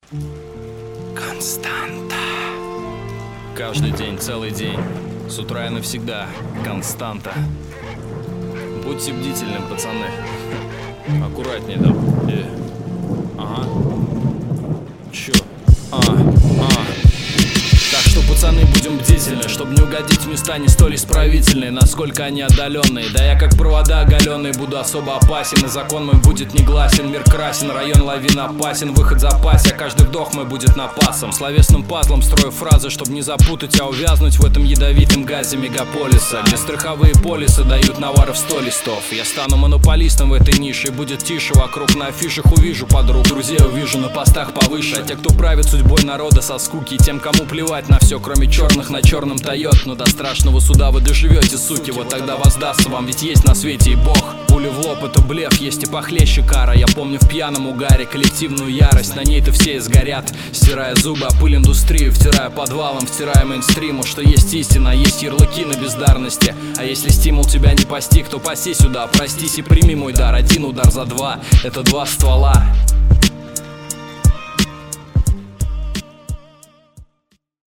Константа. Каждый день, целый день, с утра и навсегда. Константа. Будьте бдительны, пацаны. Аккуратнее там. Ага. Чё? Так что, пацаны, будем бдительны, чтобы не угодить в места не столь исправительные, насколько они отдаленные. Да я как провода оголенные буду особо опасен, и закон мой будет негласен. Мир красен, район лавин опасен, выход в запасе, а каждый вдох мой будет напасом. Словесным пазлом строю фразы, чтобы не запутать, а увязнуть в этом ядовитом газе мегаполиса, где страховые полисы дают наваров 100 листов. Я стану монополистом в этой нише, и будет тише вокруг. На афишах увижу подруг, друзей увижу на постах повыше. А те, кто правит судьбой народа со скуки, и тем, кому плевать на все, кроме черных, на черном тает. Но до страшного суда вы доживете, суки, вот тогда воздастся вам, ведь есть на свете и Бог. Пули в лоб — это блеф, есть и похлеще кара. Я помню в пьяном угаре коллективную ярость, на ней-то все и сгорят. Стирая зубы о пыль индустрию, втирая подвалом, втирая мейнстриму, что есть истина, есть ярлыки на бездарности. А если стимул тебя не постиг, то паси сюда, простись и прими мой дар. Один удар за два — это два ствола.